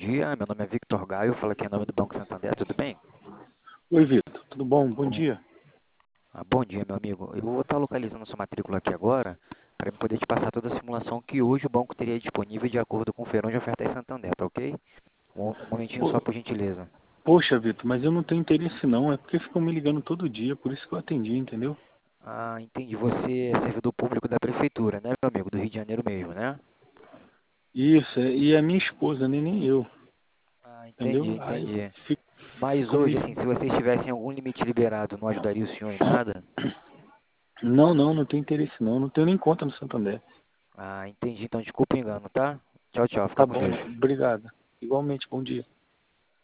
dia. Meu nome é Victor Gaio, falo aqui em nome do Banco Santander, tudo bem? Oi, Vitor. Tudo bom? Bom dia. Bom dia, meu amigo. Eu vou estar localizando sua matrícula aqui agora para eu poder te passar toda a simulação que hoje o banco teria disponível de acordo com o feirão de ofertas Santander, tá ok? Um momentinho só, Pô, por gentileza. Poxa, Vitor, mas eu não tenho interesse não. É porque ficam me ligando todo dia, por isso que eu atendi, entendeu? Ah, entendi. Você é servidor público da prefeitura, né, meu amigo? Do Rio de Janeiro mesmo, né? Isso, e a minha esposa, nem eu, Ah, entendi, entendeu? Aí entendi. fi- Mas ficam me hoje, assim, ligando. se vocês tivessem algum limite liberado, não ajudaria o senhor em nada? Não tenho interesse não. Não tenho nem conta no Santander. Ah, entendi. Então, desculpa o engano, tá? Tchau, tchau. Fica Tá com bom, Deus. obrigado. Igualmente, bom dia.